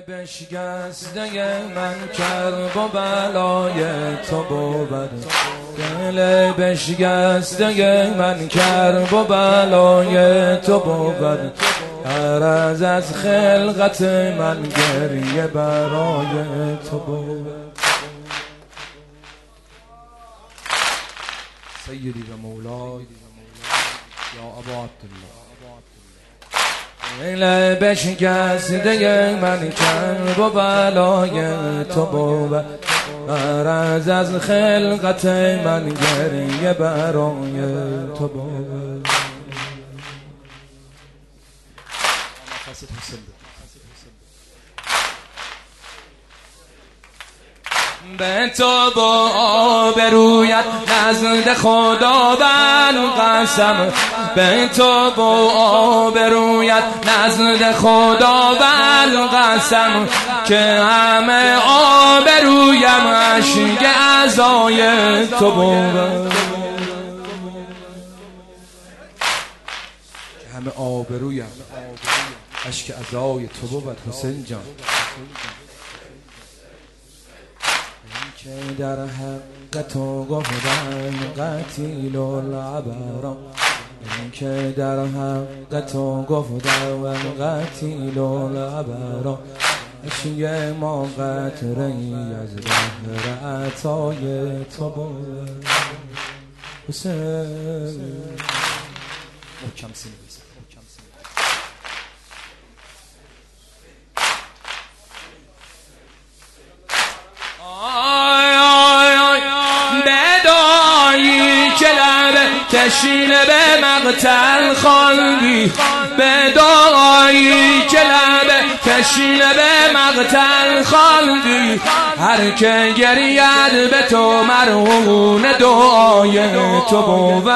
بشکسته من کرب و بلای تو بود، دل بشکسته من کرب و بلای تو بود، عرض از خلقت من گریه برای تو بود. سیدی و مولای یا ابا عبدالله، دل بشکسته من کرب و بلای تو بود، عرض از خلقت من گریه برای تو بود. به تو با آبرویت نزد خداوند قسم، به تو با آبرویت نزد خداوند قسم، که همه آبرویم اشک عزای تو بود، همه آبرویم اشک عزای تو بود. حسین جان که در حق تو گفتن قتیل العبرا، این که در حق تو گفتن قتیل العبرا، اشیاء ما قطره‌ای از بحر عطای تو بود. حسین محکم سینه بزن. کشینه به مقتل خواندی، به دعایی که لب کشینه به مقتل خواندی، هر که گرید به تو مرهون دعای تو بود.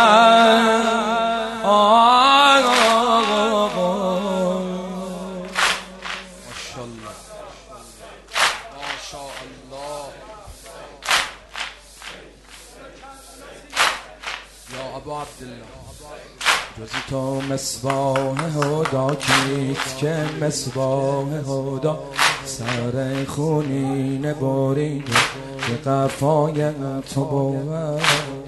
ابا عبدالله جز تو مصباح هدا کیست که مصباح هدا، سر خونین بریده به قفای تو بود.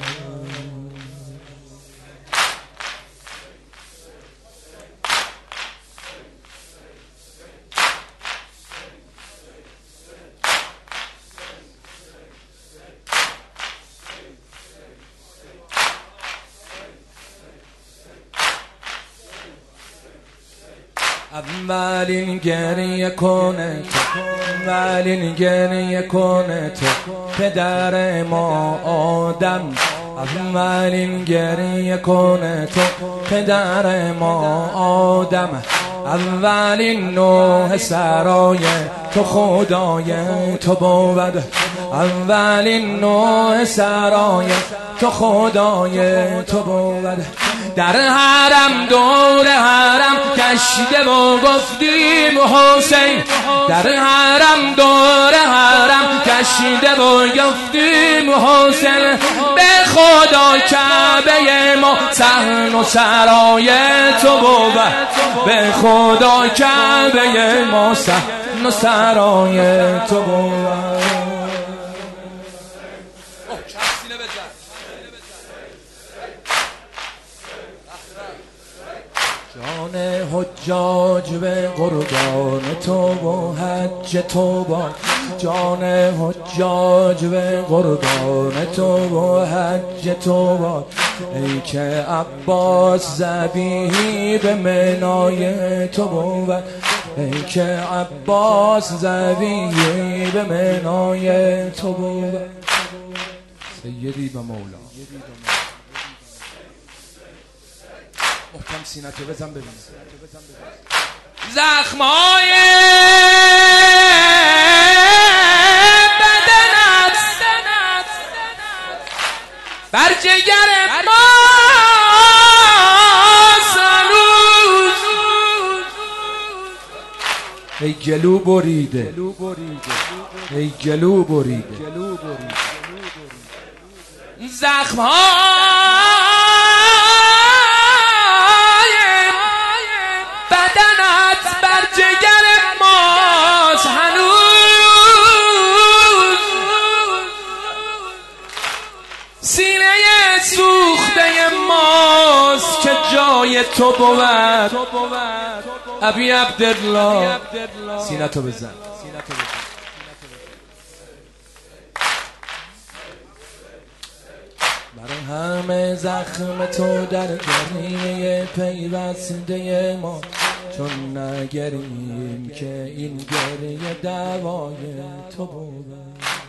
اولین گریه کنه تو، اولین گریه کنه تو پدر ما آدم، اولین گریه کنه تو پدر ما آدم، اولین نوح سرای تو خدای تو بود، اولین نوح سرای تو خدای تو بود. در حرم دور حرم کشیده و گفتیم حسین، در حرم دور حرم کشیده و گفتیم حسین، به خدا کعبه ما صحن و سرای تو بود، به خدا کعبه ما صحن و سرای تو بود. جان حجاج به قربان تو و حج تو باد، جان حجاج به قربان تو و حج تو باد، ای که عباس ذبیحی به منای تو بود، ای که عباس ذبیحی به منای تو بود. سیدی و مولا محکم سینتو بزن ببین. زخمای بدنت بر جگر ما سنوز، ای گلو بریده، ای گلو بریده، زخمای بدنت بر جگر ما گریه تو بود ابی عبدالله. سینتو بزن. برای همه زخم تو در گریه پیوسته ما، چون نگریم که این گریه دوای تو بود.